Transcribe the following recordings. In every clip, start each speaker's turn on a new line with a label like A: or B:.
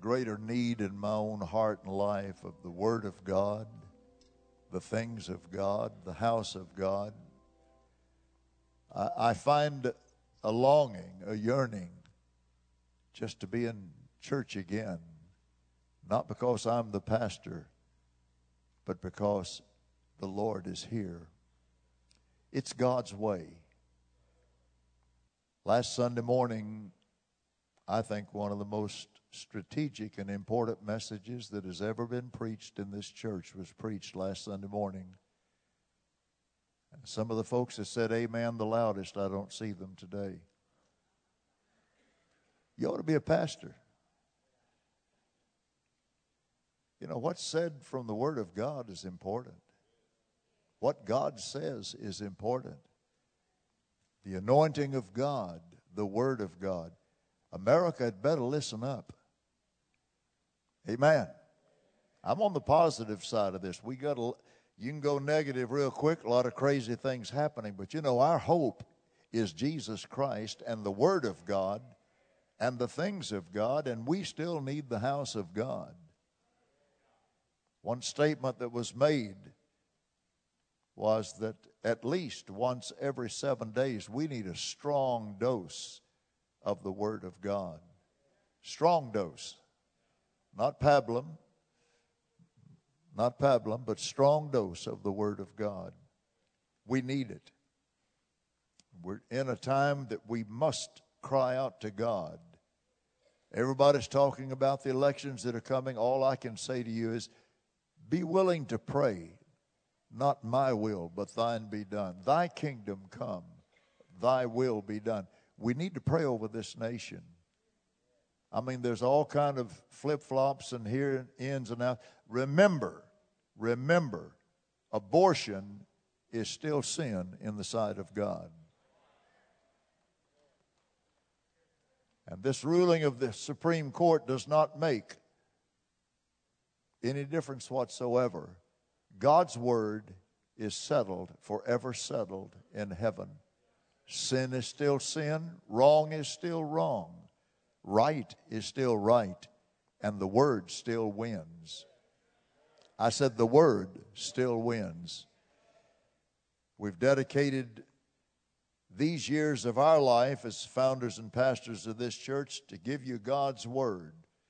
A: greater need in my own heart and life of the Word of God, the things of God, the house of God. I find a longing, a yearning just to be in church again, not because I'm the pastor, but because the Lord is here. It's God's way. Last Sunday morning, I think one of the most strategic and important messages that has ever been preached in this church was preached last Sunday morning. And some of the folks that said amen the loudest, I don't see them today. You ought to be a pastor. You know, what's said from the Word of God is important. What God says is important. The anointing of God, the Word of God. America had better listen up. Amen. I'm on the positive side of this. You can go negative real quick, a lot of crazy things happening, but you know, our hope is Jesus Christ and the Word of God and the things of God, and we still need the house of God. One statement that was made was that at least once every 7 days we need a strong dose of the Word of God. Strong dose. Not pablum, but strong dose of the Word of God. We need it. We're in a time that we must cry out to God. Everybody's talking about the elections that are coming. All I can say to you is, be willing to pray. Not my will, but thine be done. Thy kingdom come, thy will be done. We need to pray over this nation. I mean, there's all kind of flip-flops and here ins and outs. Remember, abortion is still sin in the sight of God. And this ruling of the Supreme Court does not make any difference whatsoever. God's word is settled, forever settled in heaven. Sin is still sin, wrong is still wrong, right is still right, and the word still wins. I said the word still wins. We've dedicated these years of our life as founders and pastors of this church to give you God's word.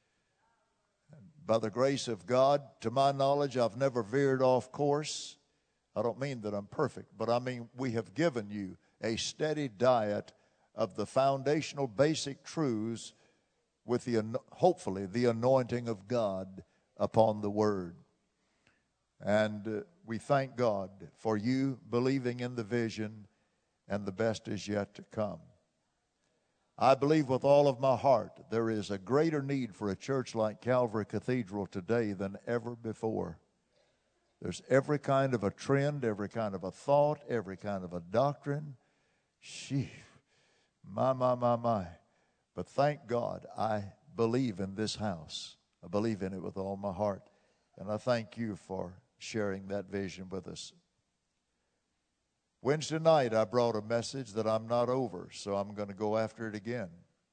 A: By the grace of God, to my knowledge, I've never veered off course. I don't mean that I'm perfect, but I mean we have given you a steady diet of the foundational basic truths with hopefully the anointing of God upon the Word. And we thank God for you believing in the vision, and the best is yet to come. I believe with all of my heart there is a greater need for a church like Calvary Cathedral today than ever before. There's every kind of a trend, every kind of a thought, every kind of a doctrine. My. But thank God I believe in this house. I believe in it with all my heart. And I thank you for sharing that vision with us. Wednesday night, I brought a message that I'm not over, so I'm going to go after it again.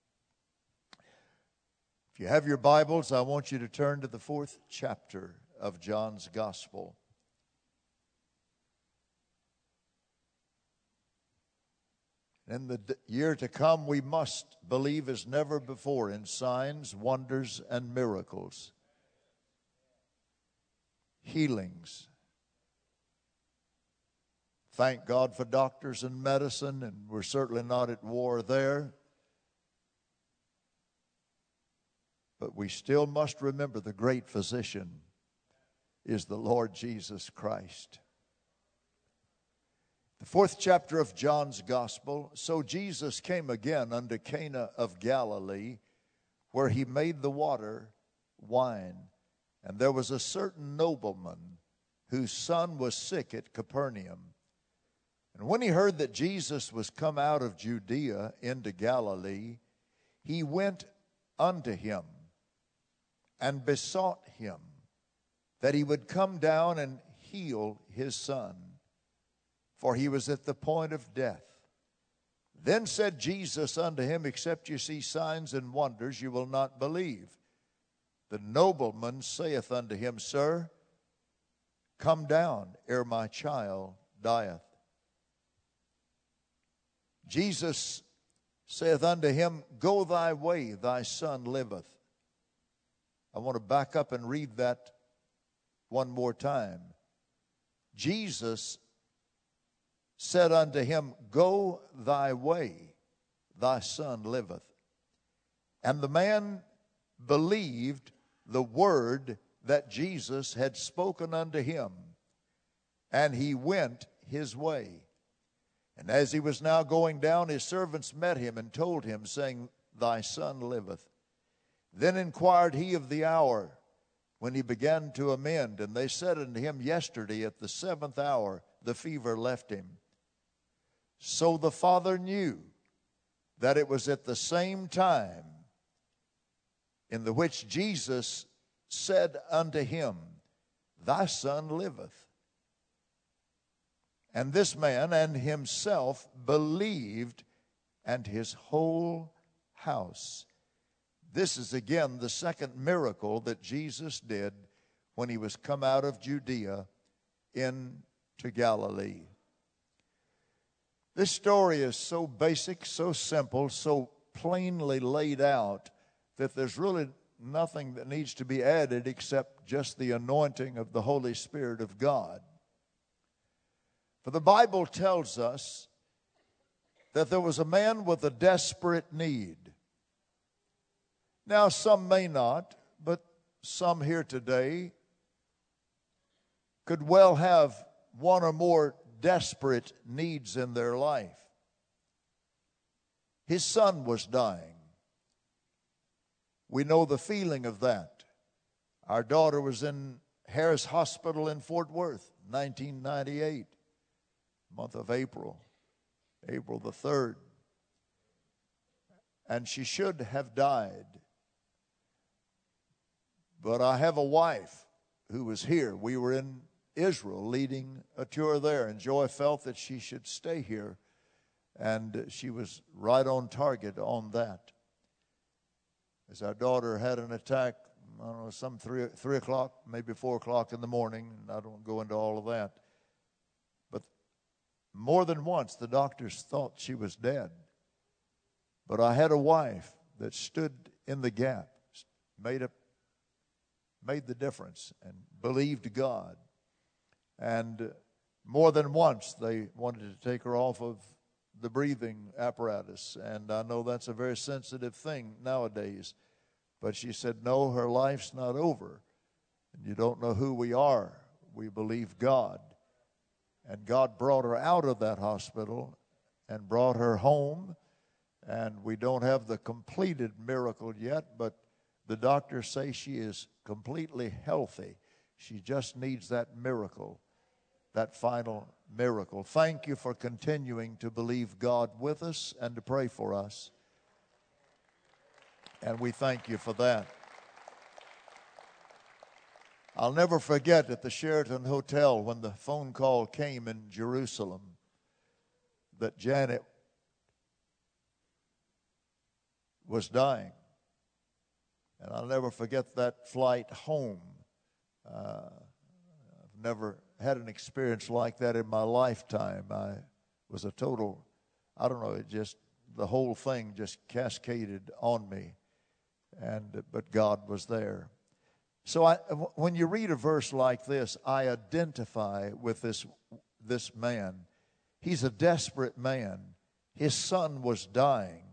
A: If you have your Bibles, I want you to turn to the 4th chapter of John's Gospel. In the year to come, we must believe as never before in signs, wonders, and miracles, healings. Thank God for doctors and medicine, and we're certainly not at war there. But we still must remember the great physician is the Lord Jesus Christ. The 4th chapter of John's Gospel. So Jesus came again unto Cana of Galilee, where he made the water wine. And there was a certain nobleman whose son was sick at Capernaum. And when he heard that Jesus was come out of Judea into Galilee, he went unto him and besought him that he would come down and heal his son, for he was at the point of death. Then said Jesus unto him, except you see signs and wonders, you will not believe. The nobleman saith unto him, Sir, come down ere my child dieth. Jesus saith unto him, Go thy way, thy son liveth. I want to back up and read that one more time. Jesus said unto him, Go thy way, thy son liveth. And the man believed the word that Jesus had spoken unto him, and he went his way. And as he was now going down, his servants met him and told him, saying, Thy son liveth. Then inquired he of the hour when he began to amend. And they said unto him, Yesterday at the 7th hour the fever left him. So the father knew that it was at the same time in the which Jesus said unto him, Thy son liveth. And this man and himself believed, and his whole house. This is again the second miracle that Jesus did when he was come out of Judea into Galilee. This story is so basic, so simple, so plainly laid out that there's really nothing that needs to be added except just the anointing of the Holy Spirit of God. For the Bible tells us that there was a man with a desperate need. Now, some may not, but some here today could well have one or more desperate needs in their life. His son was dying. We know the feeling of that. Our daughter was in Harris Hospital in Fort Worth, 1998. Month of April the 3rd. And she should have died. But I have a wife who was here. We were in Israel leading a tour there, and Joy felt that she should stay here. And she was right on target on that. As our daughter had an attack, I don't know, some 3 o'clock, maybe 4 o'clock in the morning, and I don't go into all of that. More than once, the doctors thought she was dead. But I had a wife that stood in the gap, made the difference, and believed God. And more than once, they wanted to take her off of the breathing apparatus. And I know that's a very sensitive thing nowadays. But she said, no, her life's not over. And you don't know who we are. We believe God. And God brought her out of that hospital and brought her home. And we don't have the completed miracle yet, but the doctors say she is completely healthy. She just needs that miracle, that final miracle. Thank you for continuing to believe God with us and to pray for us. And we thank you for that. I'll never forget at the Sheraton Hotel when the phone call came in Jerusalem that Janet was dying. And I'll never forget that flight home. I've never had an experience like that in my lifetime. I was a total, I don't know, the whole thing just cascaded on me. But God was there. So when you read a verse like this, I identify with this man. He's a desperate man. His son was dying.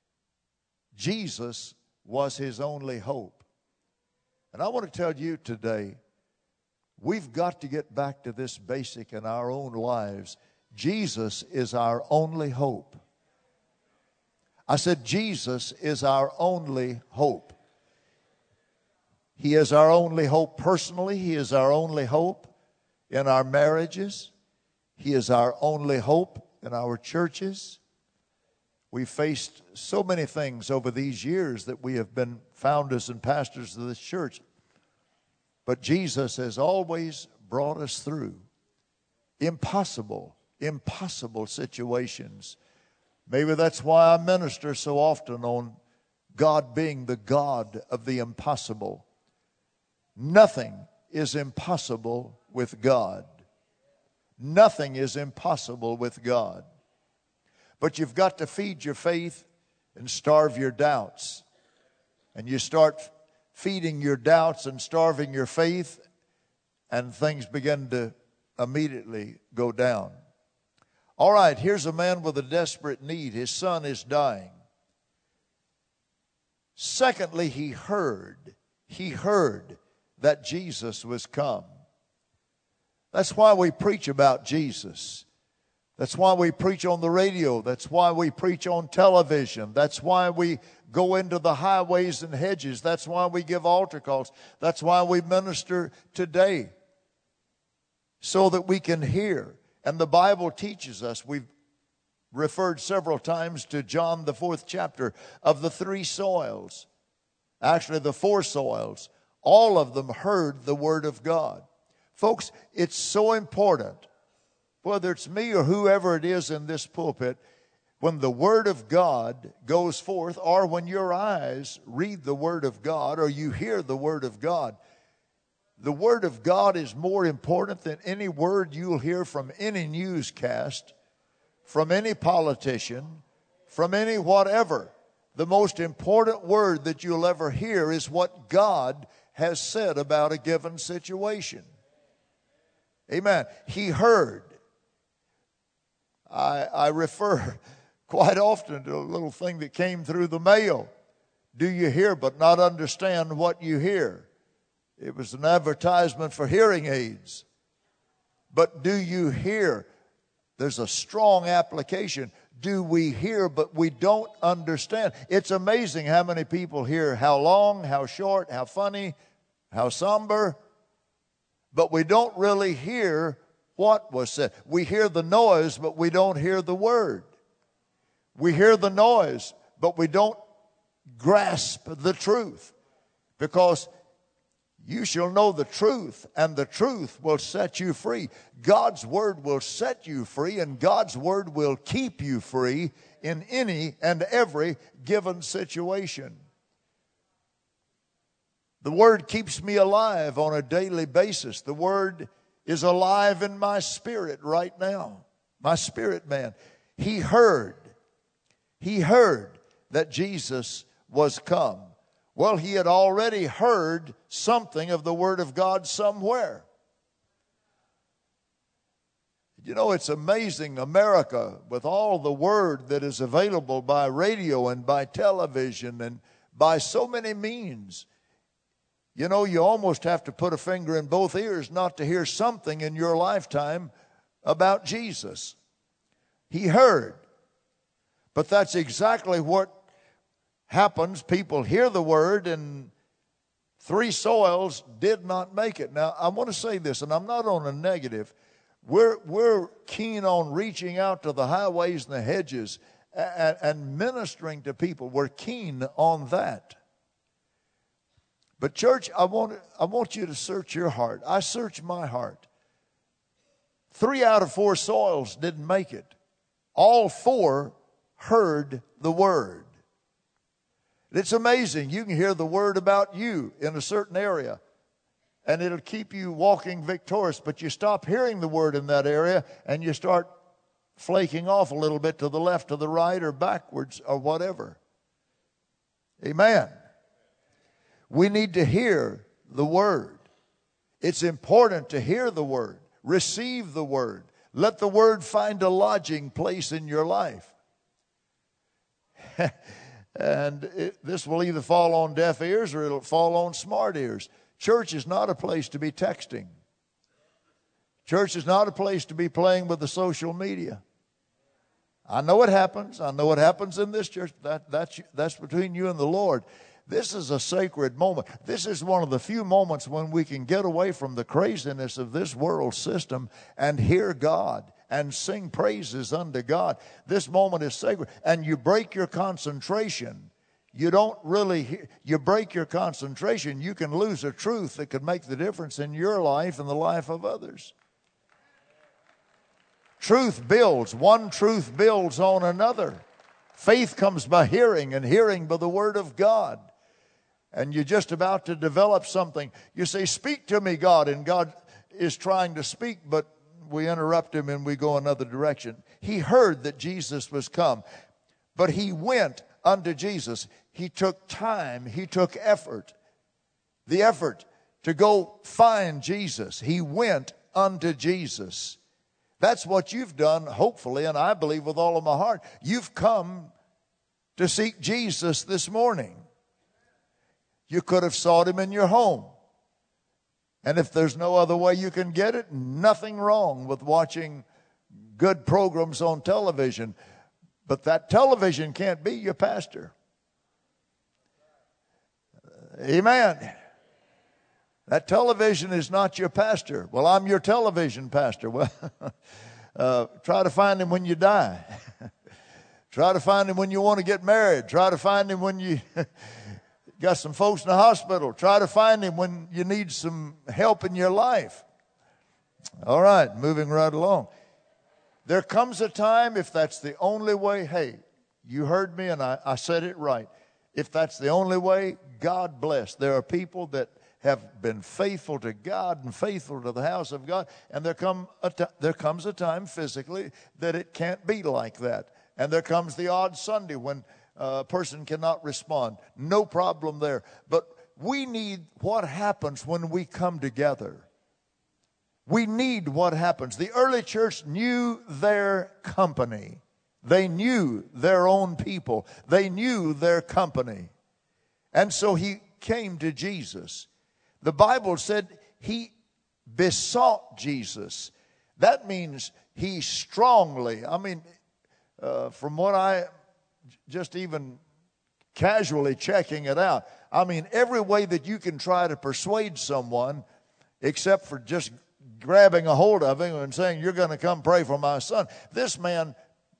A: Jesus was his only hope. And I want to tell you today, we've got to get back to this basic in our own lives. Jesus is our only hope. I said Jesus is our only hope. He is our only hope personally. He is our only hope in our marriages. He is our only hope in our churches. We faced so many things over these years that we have been founders and pastors of this church. But Jesus has always brought us through impossible situations. Maybe that's why I minister so often on God being the God of the impossible. Nothing is impossible with God. Nothing is impossible with God. But you've got to feed your faith and starve your doubts. And you start feeding your doubts and starving your faith, and things begin to immediately go down. All right, here's a man with a desperate need. His son is dying. Secondly, he heard that Jesus was come. That's why we preach about Jesus. That's why we preach on the radio. That's why we preach on television. That's why we go into the highways and hedges. That's why we give altar calls. That's why we minister today, so that we can hear. And the Bible teaches us, we've referred several times to John, the 4th chapter, of the 3 soils. Actually, the 4 soils. All of them heard the Word of God. Folks, it's so important, whether it's me or whoever it is in this pulpit, when the Word of God goes forth, or when your eyes read the Word of God, or you hear the Word of God, the Word of God is more important than any word you'll hear from any newscast, from any politician, from any whatever. The most important word that you'll ever hear is what God has said about a given situation. Amen. He heard. I refer quite often to a little thing that came through the mail. Do you hear but not understand what you hear? It was an advertisement for hearing aids. But do you hear? There's a strong application. Do we hear but we don't understand? It's amazing how many people hear how long, how short, how funny, how somber, but we don't really hear what was said. We hear the noise, but we don't hear the word. We hear the noise, but we don't grasp the truth. Because you shall know the truth, and the truth will set you free. God's word will set you free, and God's word will keep you free in any and every given situation. The word keeps me alive on a daily basis. The word is alive in my spirit right now. My spirit man. He heard that Jesus was come. Well, he had already heard something of the Word of God somewhere. You know, it's amazing, America, with all the Word that is available by radio and by television and by so many means. You know, you almost have to put a finger in both ears not to hear something in your lifetime about Jesus. He heard. But that's exactly what happens. People hear the word, and 3 soils did not make it. Now, I want to say this, and I'm not on a negative. We're keen on reaching out to the highways and the hedges and ministering to people. We're keen on that. But church, I want you to search your heart. I search my heart. 3 out of 4 soils didn't make it. All 4 heard the word. It's amazing. You can hear the word about you in a certain area, and it'll keep you walking victorious. But you stop hearing the word in that area, and you start flaking off a little bit to the left, to the right, or backwards, or whatever. Amen. We need to hear the word. It's important to hear the word. Receive the word. Let the word find a lodging place in your life. And this will either fall on deaf ears or it'll fall on smart ears. Church is not a place to be texting. Church is not a place to be playing with the social media. I know it happens. I know it happens in this church. That's between you and the Lord. This is a sacred moment. This is one of the few moments when we can get away from the craziness of this world system and hear God and sing praises unto God. This moment is sacred. And you break your concentration. You don't really, you break your concentration. You can lose a truth that could make the difference in your life and the life of others. Truth builds. One truth builds on another. Faith comes by hearing, and hearing by the word of God. and you're just about to develop something. You say, "Speak to me, God," and God is trying to speak, but we interrupt him and we go another direction. He heard that Jesus was come, but he went unto Jesus. He took time. He took effort. The effort to go find Jesus. He went unto Jesus. That's what you've done, hopefully, and I believe with all of my heart. You've come to seek Jesus this morning. You could have sought him in your home. And if there's no other way you can get it, nothing wrong with watching good programs on television. But that television can't be your pastor. Amen. That television is not your pastor. "Well, I'm your television pastor." Well, try to find him when you die. Try to find him when you want to get married. Try to find him when you got some folks in the hospital. Try to find him when you need some help in your life. All right, moving right along. There comes a time, if that's the only way, hey, you heard me and I said it right. If that's the only way, God bless. There are people that have been faithful to God and faithful to the house of God, and there comes a time physically that it can't be like that. And there comes the odd Sunday when a person cannot respond. No problem there. But we need what happens when we come together. We need what happens. The early church knew their company. They knew their own people. They knew their company. And so he came to Jesus. The Bible said he besought Jesus. That means he strongly, from what I just even casually checking it out, every way that you can try to persuade someone, except for just grabbing a hold of him and saying, "You're going to come pray for my son." This man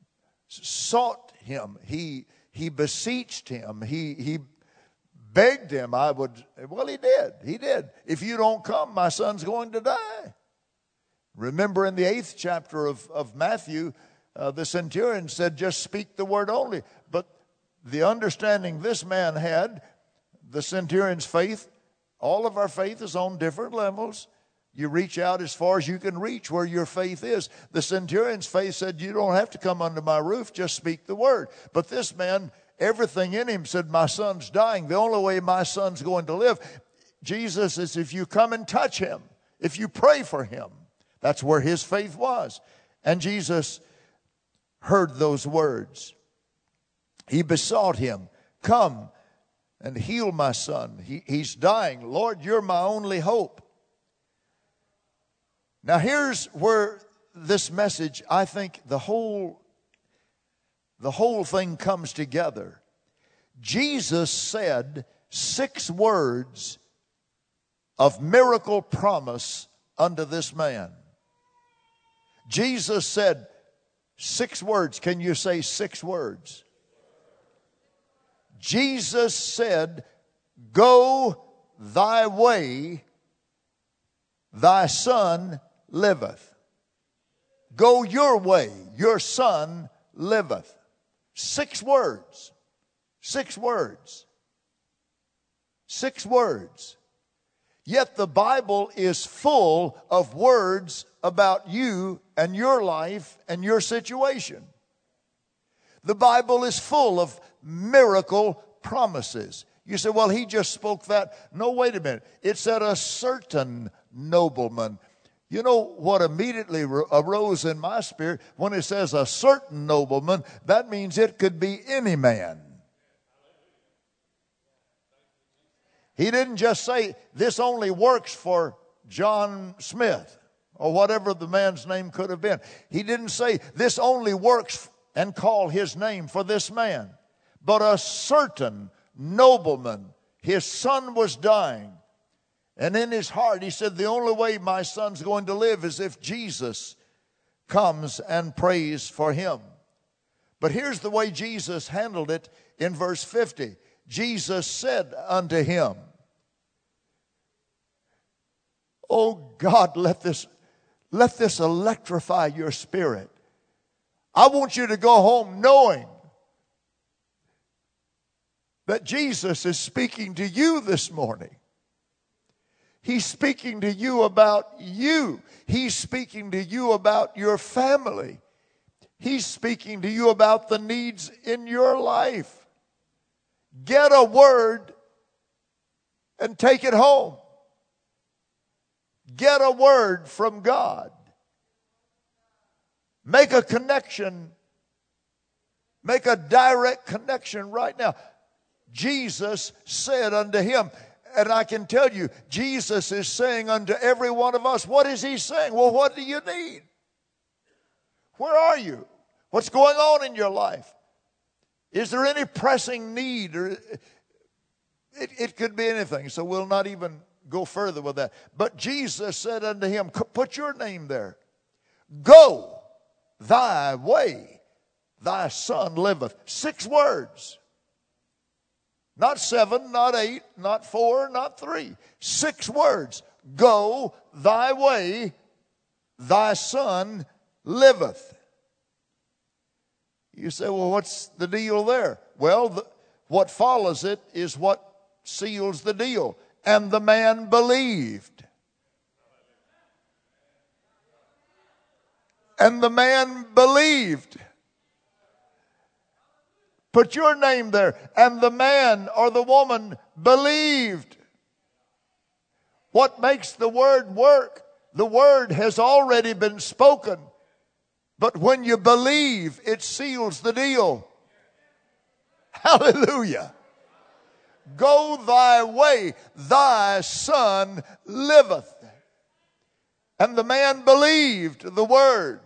A: sought him. He beseeched him. He begged him. He did. He did. "If you don't come, my son's going to die." Remember in the 8th chapter of Matthew, the centurion said, "Just speak the word only." But the understanding this man had, the centurion's faith, all of our faith is on different levels. You reach out as far as you can reach where your faith is. The centurion's faith said, "You don't have to come under my roof, just speak the word." But this man, everything in him said, "My son's dying. The only way my son's going to live," Jesus is if you come and touch him, if you pray for him. That's where his faith was. And Jesus heard those words. He besought him, "Come and heal my son. He's dying. Lord, you're my only hope." Now here's where this message, I think the whole thing comes together. Jesus said 6 words of miracle promise unto this man. Jesus said 6 words. Can you say 6 words? Jesus said, "Go thy way, thy son liveth." Go your way, your son liveth. 6 words. 6 words. 6 words. Yet the Bible is full of words about you and your life and your situation. The Bible is full of miracle promises. You say, "Well, he just spoke that." No, wait a minute. It said a certain nobleman. You know what immediately arose in my spirit? When it says a certain nobleman, that means it could be any man. He didn't just say, "This only works for John Smith," or whatever the man's name could have been. He didn't say, "This only works," and call his name for this man. But a certain nobleman, his son was dying. And in his heart, he said, "The only way my son's going to live is if Jesus comes and prays for him." But here's the way Jesus handled it in verse 50. Jesus said unto him, "Oh God, let this electrify your spirit. I want you to go home knowing that Jesus is speaking to you this morning. He's speaking to you about you. He's speaking to you about your family. He's speaking to you about the needs in your life. Get a word and take it home. Get a word from God. Make a connection. Make a direct connection right now. Jesus said unto him, and I can tell you, Jesus is saying unto every one of us, what is he saying? Well, what do you need? Where are you? What's going on in your life? Is there any pressing need? Or it could be anything, so we'll not even go further with that. But Jesus said unto him, put your name there. Go thy way, thy son liveth. 6 words. Not 7, not 8, not 4, not 3. 6 words. Go thy way, thy son liveth. You say, well, what's the deal there? Well, what follows it is what seals the deal. And the man believed. And the man believed. Put your name there. And the man or the woman believed. What makes the word work? The word has already been spoken. But when you believe, it seals the deal. Hallelujah. Go thy way, thy son liveth. And the man believed the word.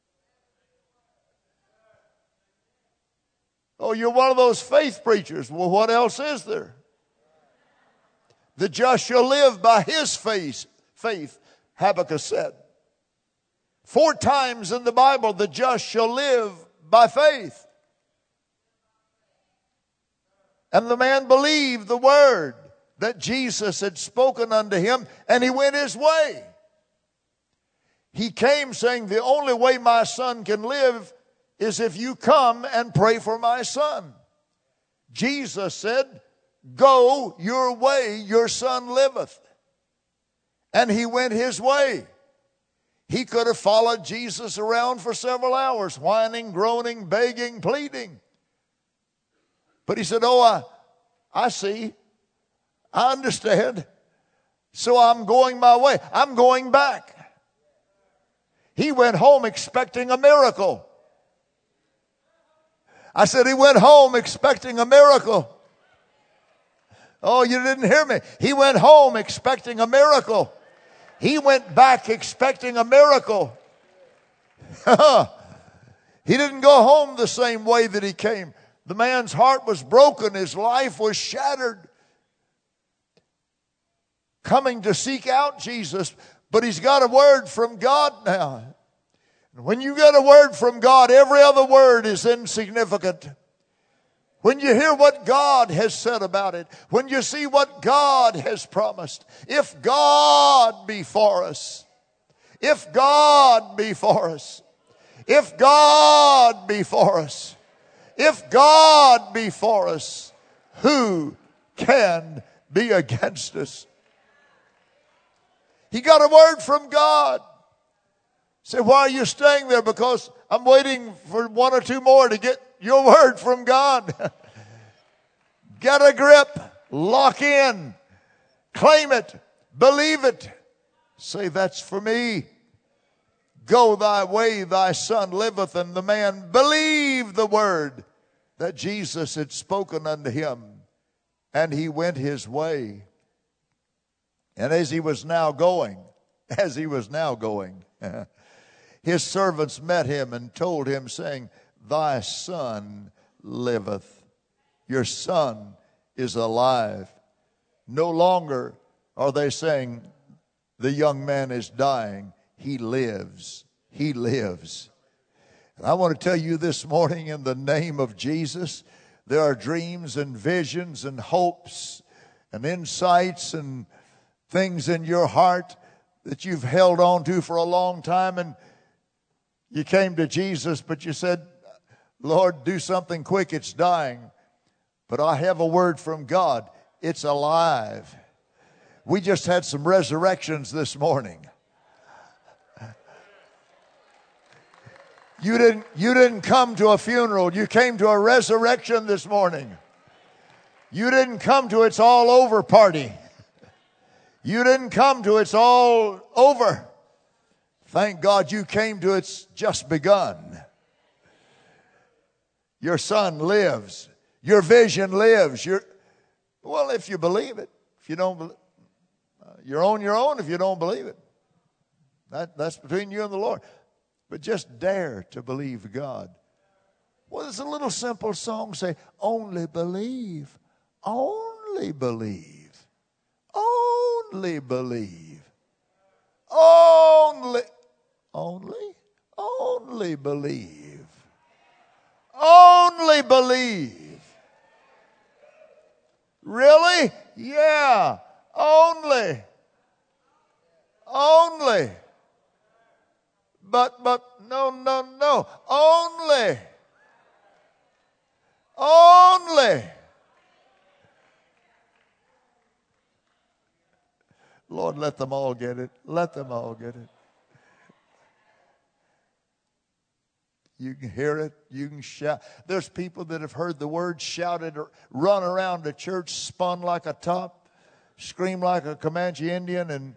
A: Oh, you're one of those faith preachers. Well, what else is there? The just shall live by his faith, Habakkuk said. 4 times in the Bible, the just shall live by faith. And the man believed the word that Jesus had spoken unto him, and he went his way. He came saying, the only way my son can live is if you come and pray for my son. Jesus said, go your way, your son liveth. And he went his way. He could have followed Jesus around for several hours, whining, groaning, begging, pleading. But he said, oh, I see. I understand. So I'm going my way. I'm going back. He went home expecting a miracle. I said he went home expecting a miracle. Oh, you didn't hear me. He went home expecting a miracle. He went back expecting a miracle. He didn't go home the same way that he came. The man's heart was broken. His life was shattered. Coming to seek out Jesus. But he's got a word from God now. When you get a word from God, every other word is insignificant. When you hear what God has said about it, when you see what God has promised, if God be for us, if God be for us, if God be for us, if God be for us, who can be against us? He got a word from God. Say, why are you staying there? Because I'm waiting for 1 or 2 more to get your word from God. Get a grip. Lock in. Claim it. Believe it. Say, that's for me. Go thy way, thy son liveth. And the man believed the word that Jesus had spoken unto him. And he went his way. And as he was now going, his servants met him and told him, saying, thy son liveth. Your son is alive. No longer are they saying, the young man is dying. He lives. He lives. And I want to tell you this morning, in the name of Jesus, there are dreams and visions and hopes and insights and things in your heart that you've held on to for a long time, and you came to Jesus, but you said, Lord, do something quick, it's dying. But I have a word from God. It's alive. We just had some resurrections this morning. You didn't come to a funeral. You came to a resurrection this morning. You didn't come to it's all over party. You didn't come to it's all over. Thank God you came to it's just begun. Your son lives. Your vision lives. Well, if you believe it. If you don't, you're on your own if you don't believe it. That's between you and the Lord. But just dare to believe God. Well, there's a little simple song say, only believe, only believe, only believe, only believe, only believe. Really? Yeah, only. But no. Only. Lord, let them all get it. Let them all get it. You can hear it. You can shout. There's people that have heard the word shouted or run around the church, spun like a top, scream like a Comanche Indian, and,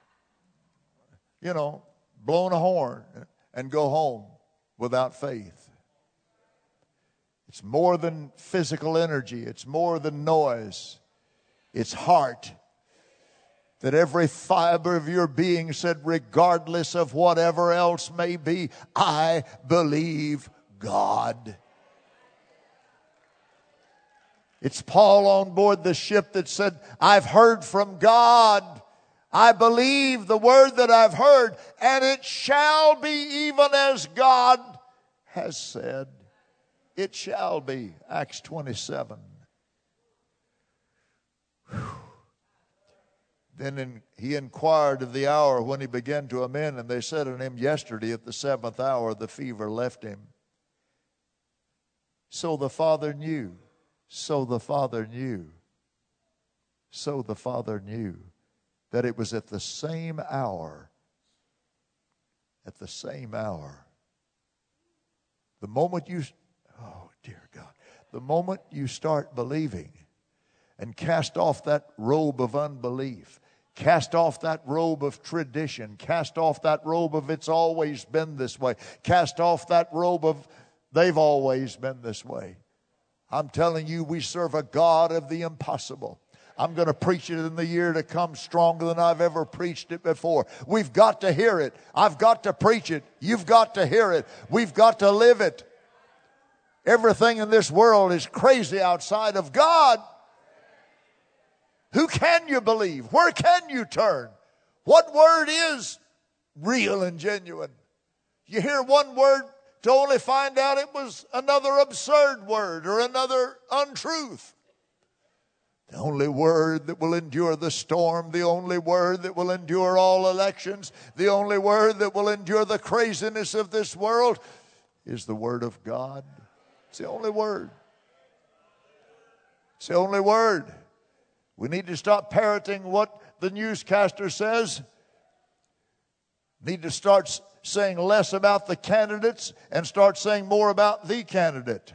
A: blown a horn and go home without faith. It's more than physical energy. It's more than noise. It's heart. That every fiber of your being said, regardless of whatever else may be, I believe God. It's Paul on board the ship that said, I've heard from God. I believe the word that I've heard, and it shall be even as God has said. It shall be. Acts 27. Whew. Then he inquired of the hour when he began to amend, and they said unto him, yesterday at the 7th hour the fever left him. So the Father knew. So the Father knew. So the Father knew that it was at the same hour. At the same hour. The moment you, oh dear God, the moment you start believing and cast off that robe of unbelief, cast off that robe of tradition, cast off that robe of it's always been this way, cast off that robe of they've always been this way. I'm telling you, we serve a God of the impossible. I'm going to preach it in the year to come stronger than I've ever preached it before. We've got to hear it. I've got to preach it. You've got to hear it. We've got to live it. Everything in this world is crazy outside of God. Who can you believe? Where can you turn? What word is real and genuine? You hear one word to only find out it was another absurd word or another untruth. The only word that will endure the storm, the only word that will endure all elections, the only word that will endure the craziness of this world is the word of God. It's the only word. It's the only word. We need to stop parroting what the newscaster says. Need to start saying less about the candidates and start saying more about the candidate.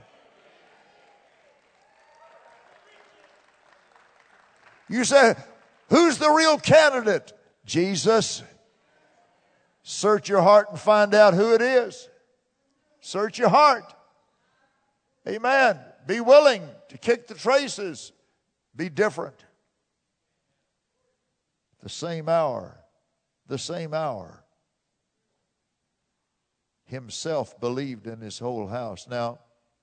A: You say, who's the real candidate? Jesus. Search your heart and find out who it is. Search your heart. Amen. Be willing to kick the traces. Be different. The same hour. Himself believed in his whole house. Now,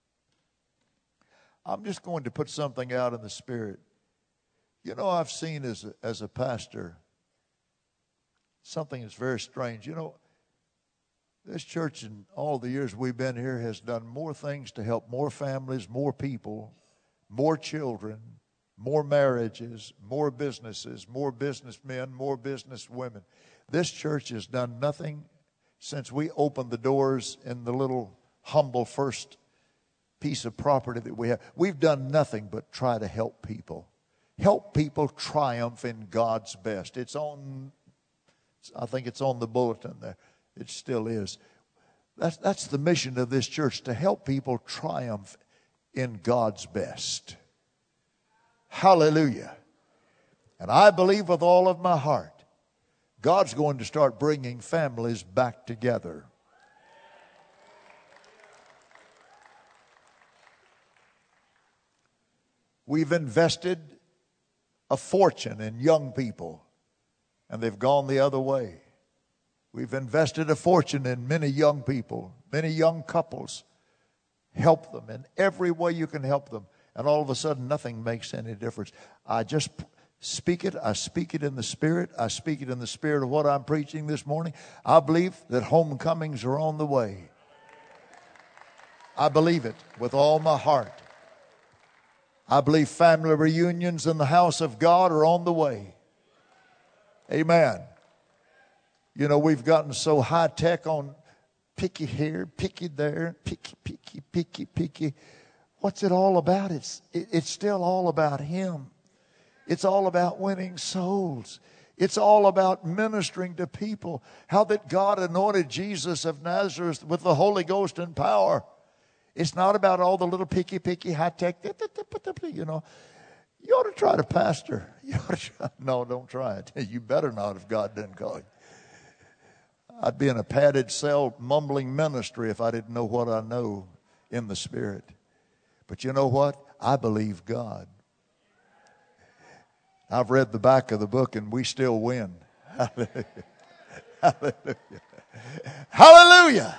A: I'm just going to put something out in the Spirit. You know, I've seen as a pastor something that's very strange. You know, this church in all the years we've been here has done more things to help more families, more people, more children, more marriages, more businesses, more businessmen, more businesswomen. This church has done nothing since we opened the doors in the little humble first piece of property that we have. We've done nothing but try to help people. Help people triumph in God's best. It's on, I think it's on the bulletin there. It still is. That's the mission of this church, to help people triumph in God's best. Hallelujah. And I believe with all of my heart, God's going to start bringing families back together. We've invested a fortune in young people, and they've gone the other way. We've invested a fortune in many young people, many young couples. Help them in every way you can help them. And all of a sudden, nothing makes any difference. I just speak it. I speak it in the Spirit. I speak it in the spirit of what I'm preaching this morning. I believe that homecomings are on the way. I believe it with all my heart. I believe family reunions in the house of God are on the way. Amen. You know, we've gotten so high tech on picky here, picky there, picky. What's it all about? It's still all about Him. It's all about winning souls. It's all about ministering to people. How that God anointed Jesus of Nazareth with the Holy Ghost and power. It's not about all the little picky, high-tech, you know. You ought to try to pastor. You ought to try. No, don't try it. You better not if God didn't call you. I'd be in a padded cell mumbling ministry if I didn't know what I know in the Spirit. But you know what? I believe God. I've read the back of the book and we still win. Hallelujah. Hallelujah. Hallelujah.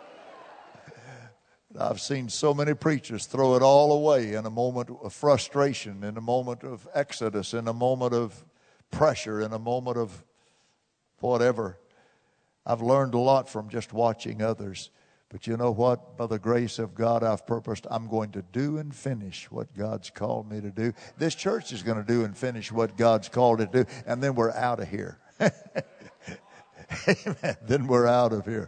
A: I've seen so many preachers throw it all away in a moment of frustration, in a moment of exodus, in a moment of pressure, in a moment of whatever. I've learned a lot from just watching others. But you know what? By the grace of God, I've purposed I'm going to do and finish what God's called me to do. This church is going to do and finish what God's called it to do. And then we're out of here. Amen. Then we're out of here.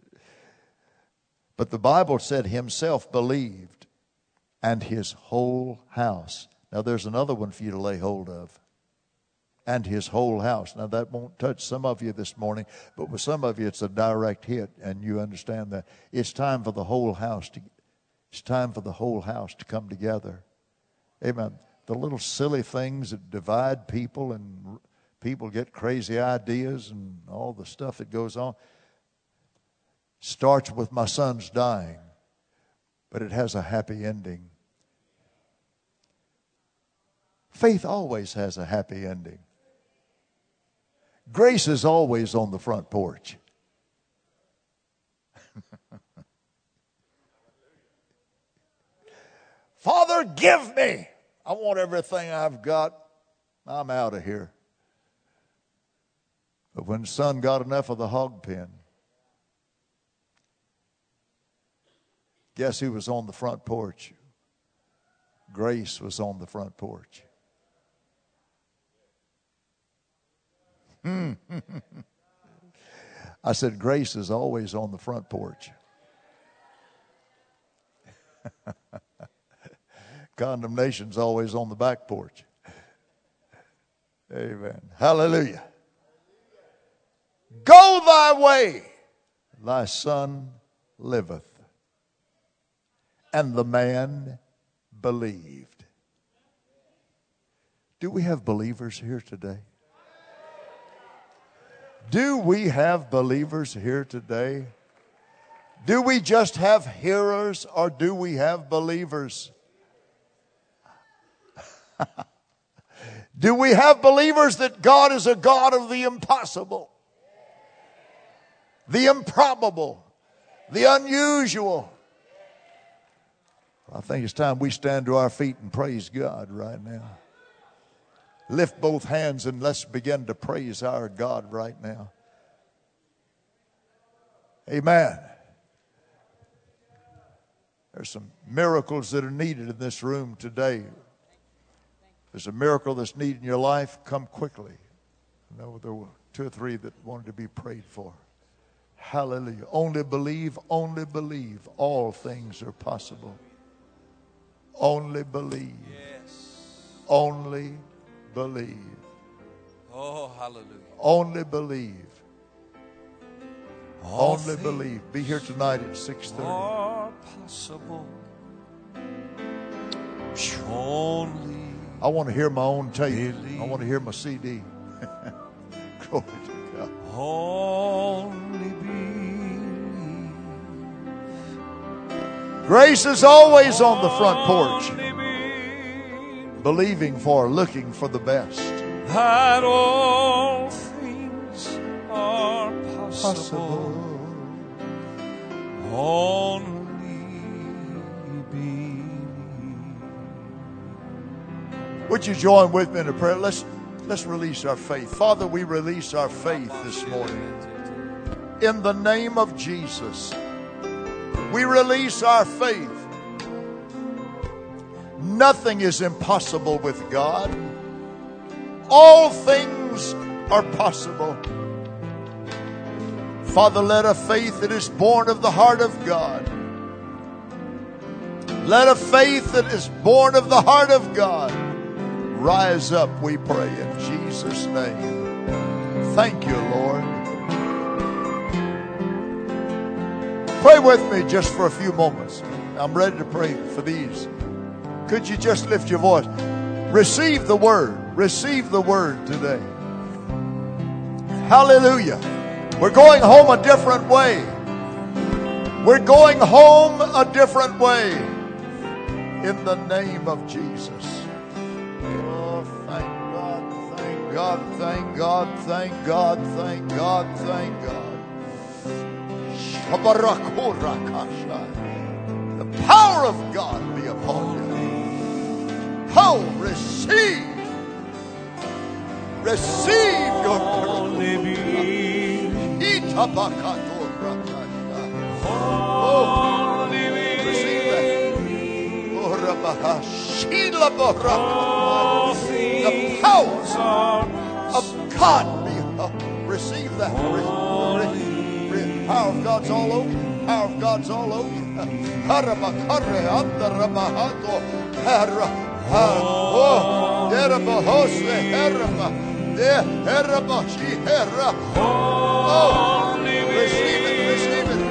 A: But the Bible said Himself believed, and His whole house. Now there's another one for you to lay hold of. And His whole house. Now that won't touch some of you this morning, but with some of you it's a direct hit, and you understand that. It's time for the whole house to come together. Amen. The little silly things that divide people, and people get crazy ideas and all the stuff that goes on, starts with my son's dying, but it has a happy ending. Faith always has a happy ending. Grace is always on the front porch. Father, give me. I want everything I've got. I'm out of here. But when the son got enough of the hog pen, guess who was on the front porch? Grace was on the front porch. I said, grace is always on the front porch. Condemnation's always on the back porch. Amen. Hallelujah. Go thy way, thy son liveth. And the man believed. Do we have believers here today? Do we have believers here today? Do we just have hearers, or do we have believers? Do we have believers that God is a God of the impossible, the improbable, the unusual? I think it's time we stand to our feet and praise God right now. Lift both hands and let's begin to praise our God right now. Amen. There's some miracles that are needed in this room today. There's a miracle that's needed in your life. Come quickly. I know there were 2 or 3 that wanted to be prayed for. Hallelujah. Only believe, all things are possible. Only believe.
B: Yes.
A: Only believe.
B: Oh, hallelujah.
A: Only believe.
B: All
A: Only believe. Be here tonight at 6:30.
B: are possible. Only
A: I want to hear my own tape.
B: believe.
A: I want to hear my CD. Glory to God.
B: Only believe.
A: Grace is always on the front porch,
B: Only believe
A: believing for, looking for the best.
B: that all things are possible. Only believe.
A: Would you join with me in a prayer? Let's release our faith. Father, we release our faith this morning. In the name of Jesus, we release our faith. Nothing is impossible with God. All things are possible. Father, let a faith that is born of the heart of God. Let a faith that is born of the heart of God rise up, we pray, in Jesus' name. Thank you, Lord. Pray with me just for a few moments. I'm ready to pray for these. Could you just lift your voice? Receive the word. Receive the word today. Hallelujah. We're going home a different way. We're going home a different way. In the name of Jesus. Oh, thank God, thank God, thank God, thank God, thank God, thank God. The power of God be upon you. Oh, receive your miracle. Receive that. The power of God be upon you. Receive that. Power of God's all over you. Power of God's all over you. Receive it, receive it.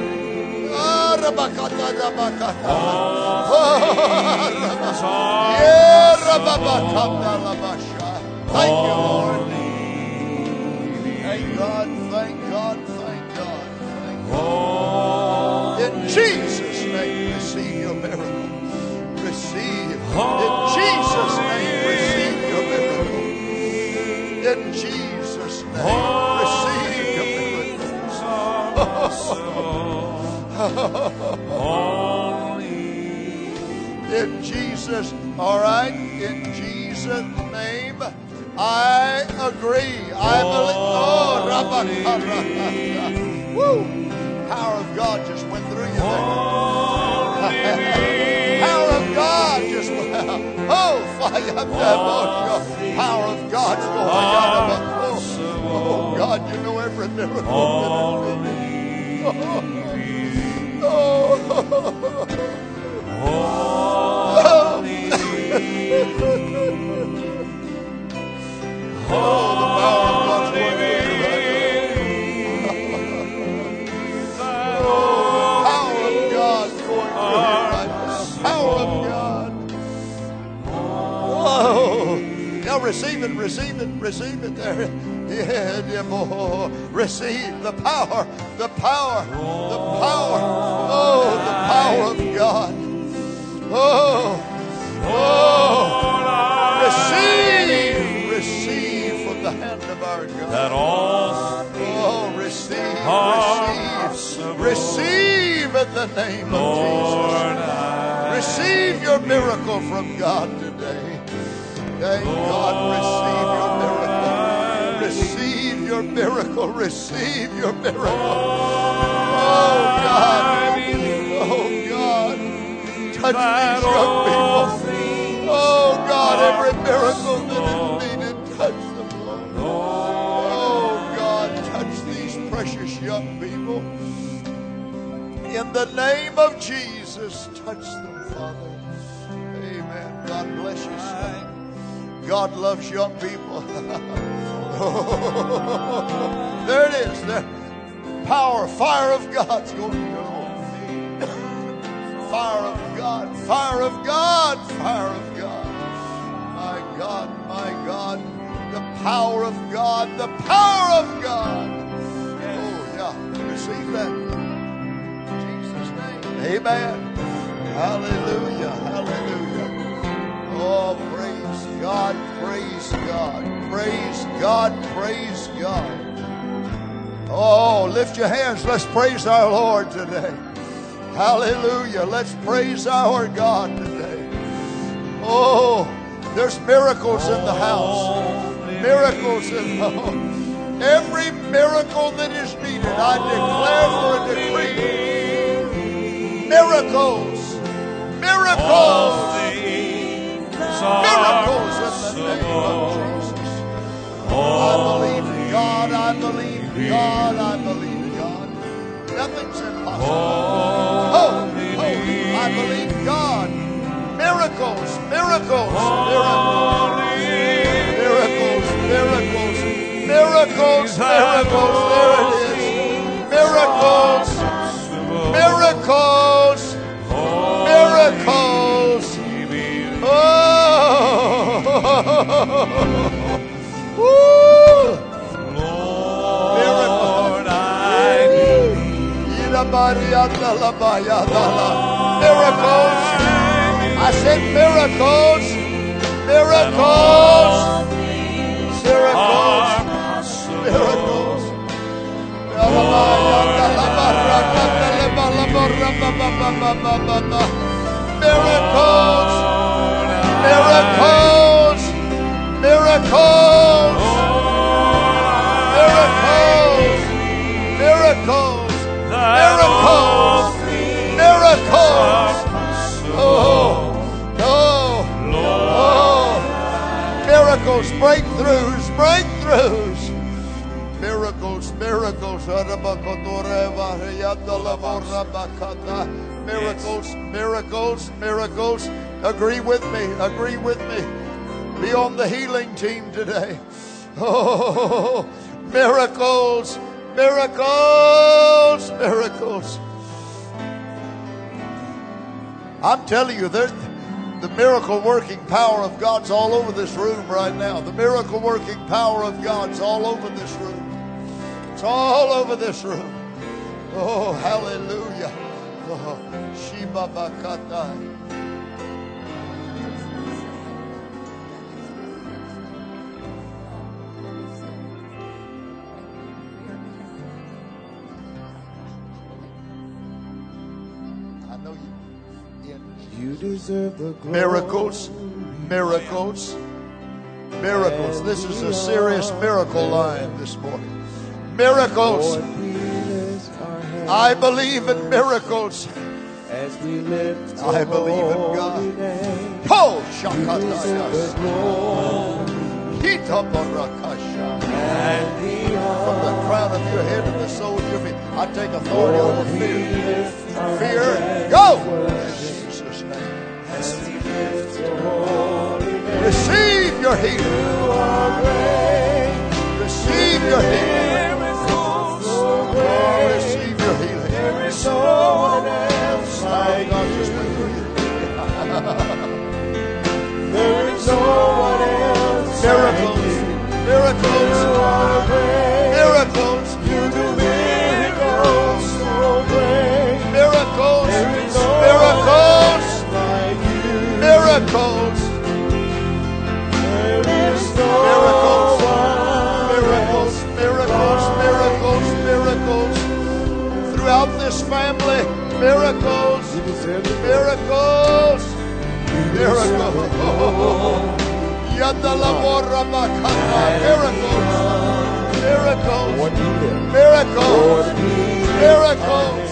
A: Thank you, Lord. Thank God, thank God, thank God, thank God. In Jesus' name, receive your miracle. Receive. In Jesus' name, receive your miracle. In Jesus' name, receive your miracle. In Jesus, all right, in Jesus' name, I agree. I believe. Oh, Rabakara. Woo! Power of God just went through you there. Power of God just went. Oh, fire! Power of God's going out. Oh, God, you know every miracle. Oh, the power of God's going through you right now. Oh, power of God's going through you right now. Power of God. Whoa. Now receive it, receive it, receive it there. Yeah, receive the power, the power, the power. Oh, the power of God. Oh, receive from the hand of our God.
B: That all
A: Oh, receive in the name of Jesus. Receive your miracle from God today. Thank God, receive your miracle. Receive your miracle. Oh, God. Oh, God. Touch these young people. Oh, God, every miracle that is needed, touch them, Lord. Oh, God, touch these precious young people. In the name of Jesus, touch them, Father. Amen. God bless you, son. God loves young people. There it is. The power, fire of God's going to go. Fire of God, fire of God, fire of God. My God, my God. The power of God, the power of God. Oh, yeah. Receive that. In Jesus' name. Amen. Hallelujah, hallelujah. Oh, praise God, praise God, praise God, praise God. Oh, lift your hands. Let's praise our Lord today. Hallelujah. Let's praise our God today. Oh, there's miracles in the house. Miracles in the home. Every miracle that is needed, I declare for a decree. Miracles. Miracles. Miracles in the name of Jesus. I believe in God. I believe in God. I believe in God. Nothing's impossible. Oh, I believe God. Miracles, miracles, miracles, miracles, miracles, miracles, miracles. There it is. Miracles, miracles, miracles. Oh, woo!
B: Lord, I
A: miracles. I said miracles. Miracles. Miracles. Miracles. Miracles. Miracles. Miracles. Miracles. Miracles. Miracles. Miracles. Oh. Miracles, breakthroughs, breakthroughs. Miracles, miracles. Miracles, miracles, miracles. Agree with me, agree with me. Be on the healing team today. Oh, miracles, miracles, miracles. I'm telling you, the miracle working power of God's all over this room right now. The miracle working power of God's all over this room. It's all over this room. Oh, hallelujah. Oh, Shiba Bakata.
C: You deserve the glory.
A: Miracles, miracles, miracles. This is a serious miracle line this morning. Miracles. I believe in miracles.
C: As we lift
A: I believe in God. Oh, Shakataya. From the crown of your head to the sole of your feet, I take authority over fear. Fear, go! Receive your healing. Receive your healing. Receive your healing.
C: There is no one else like you. There is no one else.
A: Miracles. Miracles. Miracles.
C: You do miracles so great.
A: Miracles.
C: There is no
A: Miracles.
C: one like you.
A: Miracles.
C: There is no
A: Miracles.
C: one.
A: Miracles. Miracles. Miracles. Miracles. Throughout this family, miracles.
C: You deserve the
A: Miracles. Miracles. Yadalamora Makana. Miracles. Miracles.
C: Lord, be there.
A: Miracles.
C: Lord, be there.
A: Miracles.